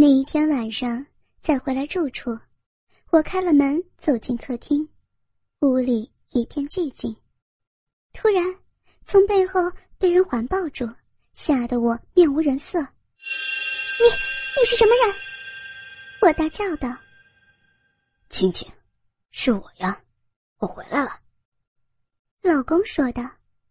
那一天晚上，再回来住处，我开了门走进客厅，屋里一片寂静。突然，从背后被人环抱住，吓得我面无人色。你是什么人？我大叫道。 青青，是我呀，我回来了。 老公说道。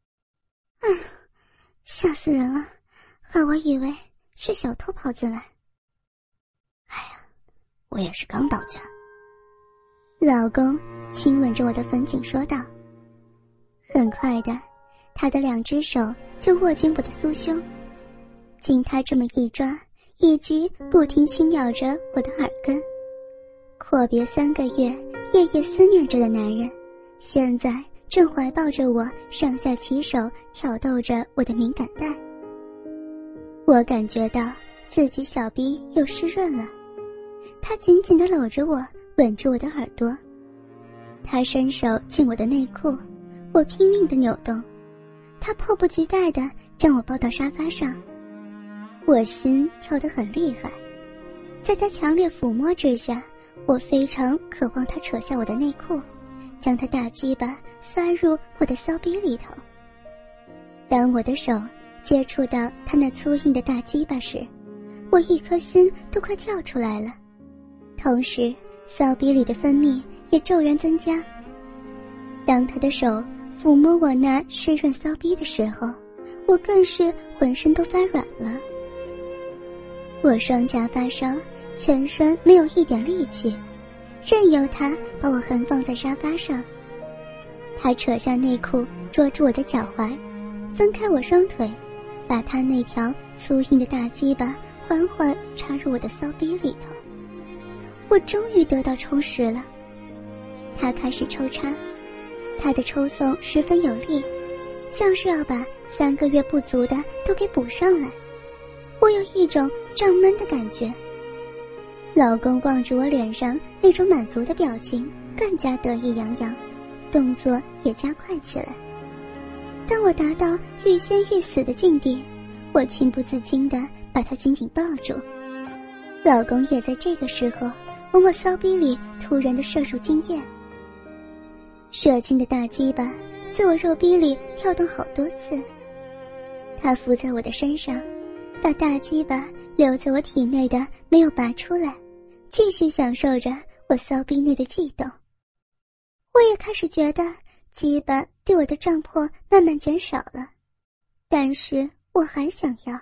吓死人了，害我以为是小偷跑进来。 哎呀，我也是刚到家。 老公亲吻着我的粉颈说道。很快的，他的2只手就握紧我的酥胸，经他这么一抓，以及不停轻咬着我的耳根，阔别3个月夜夜思念着的男人，现在正怀抱着我，上下其手挑逗着我的敏感带。我感觉到自己小臂又湿润了，他紧紧地搂着我，吻住我的耳朵。他伸手进我的内裤，我拼命地扭动，他迫不及待地将我抱到沙发上。我心跳得很厉害，在他强烈抚摸之下，我非常渴望他扯下我的内裤，将他大鸡巴塞入我的骚逼里头。当我的手接触到他那粗硬的大鸡巴时，我一颗心都快跳出来了，同时骚逼里的分泌也骤然增加。当他的手抚摸我那湿润骚逼的时候，我更是浑身都发软了。我双颊发烧，全身没有一点力气，任由他把我横放在沙发上。他扯下内裤捉住我的脚踝，分开我双腿，把他那条粗硬的大鸡巴缓缓插入我的骚逼里头。我终于得到充实了。他开始抽插，他的抽送十分有力，像是要把3个月不足的都给补上来。我有一种胀闷的感觉。老公望着我脸上那种满足的表情，更加得意洋洋，动作也加快起来。当我达到欲仙欲死的境地，我情不自禁地把他紧紧抱住。老公也在这个时候往我骚逼里突然地射入精液。射精的大鸡巴在我肉逼里跳动好多次，他伏在我的身上，把大鸡巴留在我体内的没有拔出来，继续享受着我骚逼内的悸动。我也开始觉得鸡巴对我的胀破慢慢减少了，但是我还想要。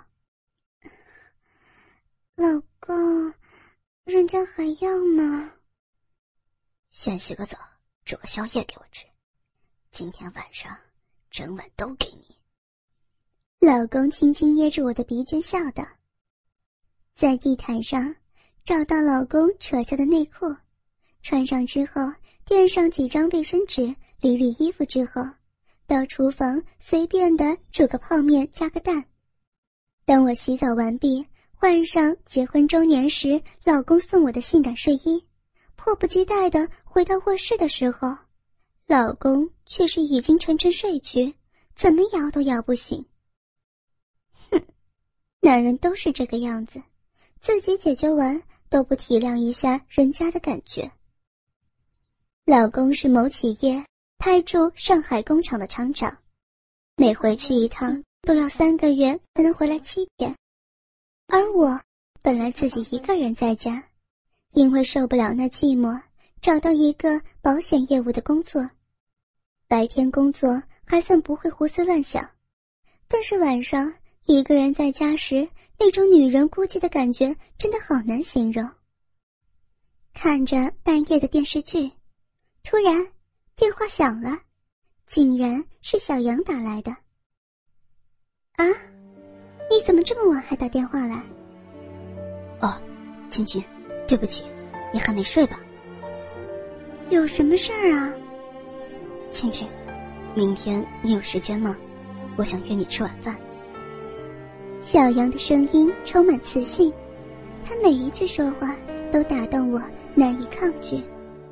老公，人家还要吗？ 先洗个澡，煮个宵夜给我吃，今天晚上整晚都给你。 老公轻轻捏着我的鼻尖笑道。在地毯上找到老公扯下的内裤，穿上之后垫上几张卫生纸，理理衣服之后，到厨房随便的煮个泡面加个蛋。当我洗澡完毕，换上结婚周年时老公送我的性感睡衣，迫不及待地回到卧室的时候，老公却是已经沉沉睡去，怎么摇都摇不醒。哼，男人都是这个样子，自己解决完都不体谅一下人家的感觉。老公是某企业派驻上海工厂的厂长，每回去一趟都要3个月才能回来7天，而我本来自己一个人在家，因为受不了那寂寞，找到一个保险业务的工作。白天工作还算不会胡思乱想，但是晚上一个人在家时，那种女人孤寂的感觉真的好难形容。看着半夜的电视剧，突然电话响了，竟然是小杨打来的。啊，你怎么这么晚还打电话来？ 哦，青青，对不起，你还没睡吧？ 有什么事儿啊？ 青青，明天你有时间吗？我想约你吃晚饭。 小杨的声音充满磁性，他每一句说话都打动我，难以抗拒。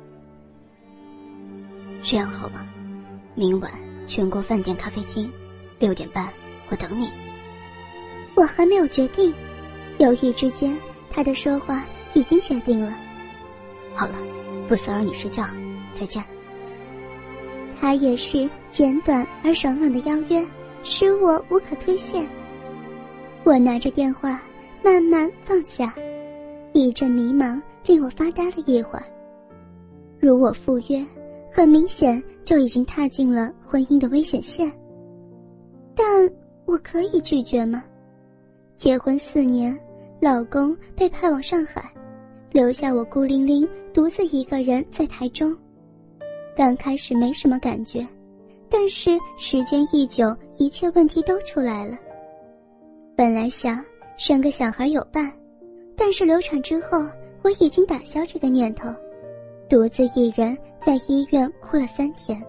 这样好吗？明晚全国饭店咖啡厅6点半，我等你。 我还没有决定，犹豫之间，他他的说话已经决定了。 好了，不骚扰你睡觉，再见。 他也是简短而爽朗的邀约，使我无可推卸。我拿着电话慢慢放下，一阵迷茫令我发呆了一会儿。如我赴约，很明显就已经踏进了婚姻的危险线。但我可以拒绝吗？结婚4年，老公被派往上海，留下我孤零零独自一个人在台中。刚开始没什么感觉，但是时间一久，一切问题都出来了。本来想生个小孩有伴，但是流产之后，我已经打消这个念头，独自一人在医院哭了3天。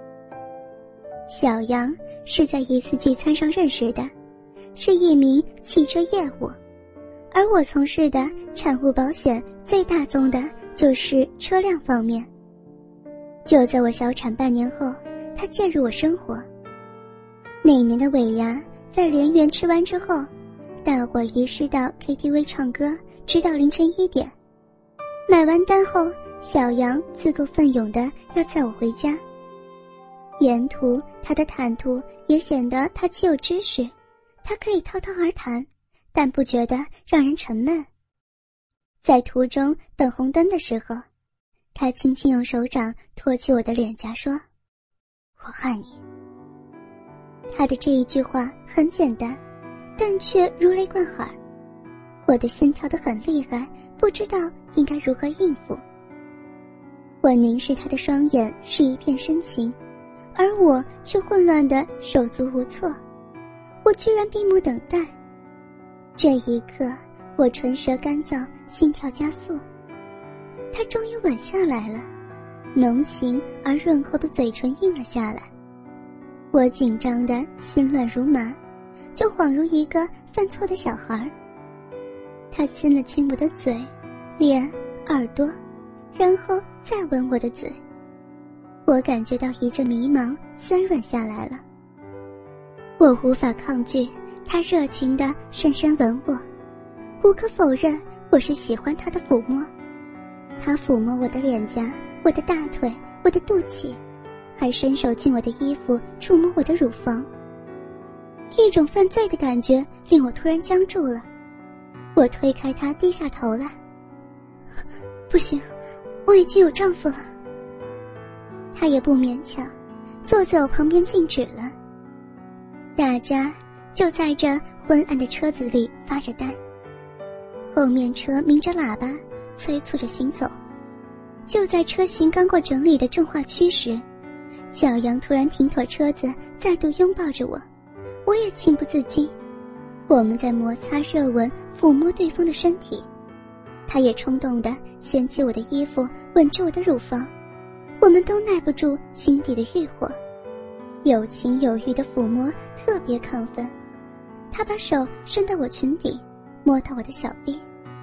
小杨是在一次聚餐上认识的，是一名汽车业务，而我从事的产物保险最大宗的就是车辆方面。就在我小产半年后，他介入我生活。那年的尾牙，在莲园吃完之后，大伙一师到 KTV 唱歌，直到凌晨1点。买完单后，小杨自告奋勇的要载我回家。沿途他的谈吐也显得他极有知识，他可以滔滔而谈，但不觉得让人沉闷。在途中等红灯的时候，他轻轻用手掌托起我的脸颊说：“我爱你。”他的这一句话很简单，但却如雷贯耳。我的心跳得很厉害，不知道应该如何应付。我凝视他的双眼是一片深情，而我却混乱得手足无措。我居然闭目等待。这一刻，我唇舌干燥，心跳加速。他终于吻下来了，浓情而润厚的嘴唇硬了下来。我紧张的心乱如麻，就恍如一个犯错的小孩。他亲了亲我的嘴、脸、耳朵，然后再吻我的嘴。我感觉到一阵迷茫酸软下来了。我无法抗拒他热情地深深吻我，无可否认我是喜欢他的抚摸。他抚摸我的脸颊、我的大腿、我的肚脐，还伸手进我的衣服触摸我的乳房。一种犯罪的感觉令我突然僵住了。我推开他，低下头来。不行，我已经有丈夫了。他也不勉强，坐在我旁边静止了。大家就在这昏暗的车子里发着呆，后面车鸣着喇叭，催促着行走。就在车型刚过整理的重化区时，小杨突然停妥车子，再度拥抱着我，我也情不自禁。我们在摩擦、热吻、抚摸对方的身体，他也冲动地掀起我的衣服，吻着我的乳房。我们都耐不住心底的欲火，有情有欲的抚摸特别亢奋。他把手伸到我裙底，摸到我的小臂。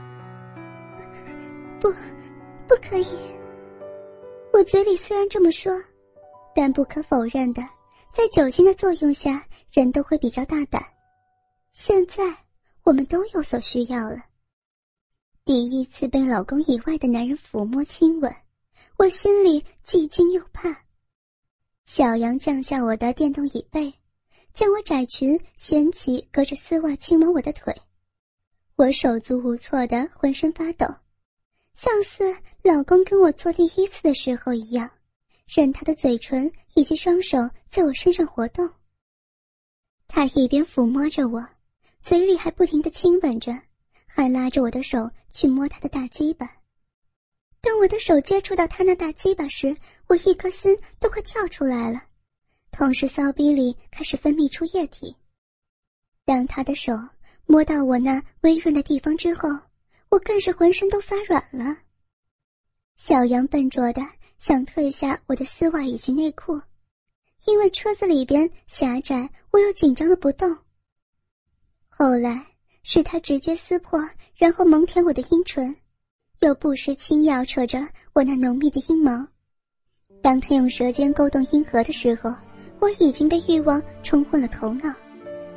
不可以。我嘴里虽然这么说，但不可否认的，在酒精的作用下，人都会比较大胆。现在我们都有所需要了。第一次被老公以外的男人抚摸亲吻，我心里既惊又怕。小杨降下我的电动椅背，将我窄裙掀起，隔着丝袜亲吻我的腿。我手足无措的浑身发抖，像似老公跟我做第一次的时候一样，任他的嘴唇以及双手在我身上活动。他一边抚摸着我，嘴里还不停地亲吻着，还拉着我的手去摸他的大鸡巴。当我的手接触到他那大鸡巴时，我一颗心都快跳出来了，同时骚逼里开始分泌出液体。当他的手摸到我那微润的地方之后，我更是浑身都发软了。小杨笨拙的想褪下我的丝袜以及内裤，因为车子里边狭窄，我又紧张的不动。后来是他直接撕破，然后猛舔我的阴唇，又不时轻咬扯着我那浓密的阴毛。当他用舌尖勾动阴核的时候，我已经被欲望冲昏了头脑，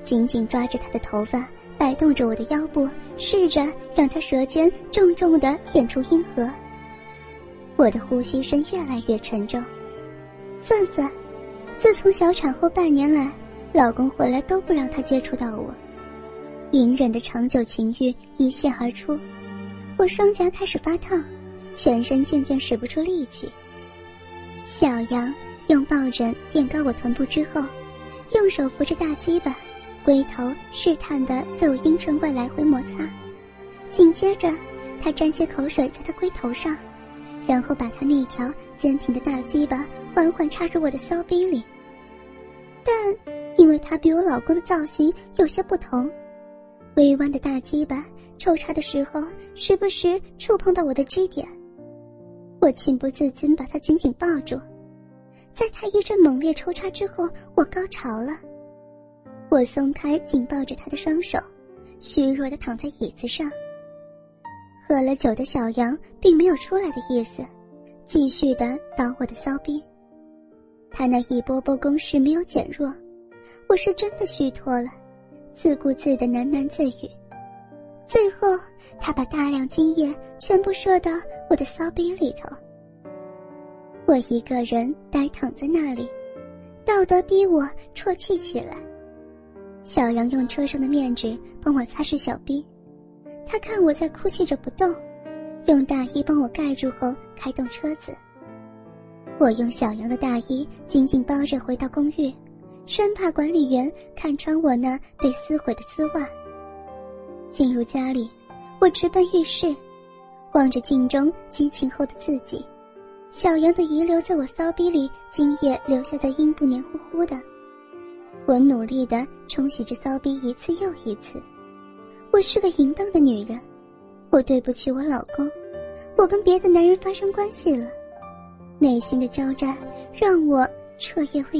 紧紧抓着他的头发，摆动着我的腰部，试着让他舌尖重重地舔出阴核。我的呼吸声越来越沉重。算算，自从小产后半年来，老公回来都不让他接触到我，隐忍的长久情欲一泻而出，我双颊开始发烫，全身渐渐使不出力气。小杨用抱枕垫高我臀部之后，用手扶着大鸡巴，龟头试探地在我阴唇外来回摩擦，紧接着他沾些口水在他龟头上，然后把他那条坚挺的大鸡巴缓缓插入我的骚逼里。但因为他比我老公的造型有些不同，微弯的大鸡巴抽插的时候时不时触碰到我的支点，我情不自禁把他紧紧抱住。在他一阵猛烈抽插之后，我高潮了。我松开紧抱着他的双手，虚弱地躺在椅子上。喝了酒的小杨并没有出来的意思，继续地捣我的骚逼。他那一波波攻势没有减弱，我是真的虚脱了，自顾自地喃喃自语。最后他把大量精液全部射到我的骚逼里头。我一个人呆躺在那里，道德逼我啜泣起来。小杨用车上的面纸帮我擦拭小逼，他看我在哭泣着不动，用大衣帮我盖住后开动车子。我用小杨的大衣紧紧包着回到公寓，生怕管理员看穿我那被撕毁的丝袜。进入家里，我直奔浴室，望着镜中激情后的自己，小杨的遗留在我骚逼里，精液留下在阴部黏糊糊的。我努力地冲洗着骚逼一次又一次。我是个淫荡的女人，我对不起我老公，我跟别的男人发生关系了。内心的交战让我彻夜未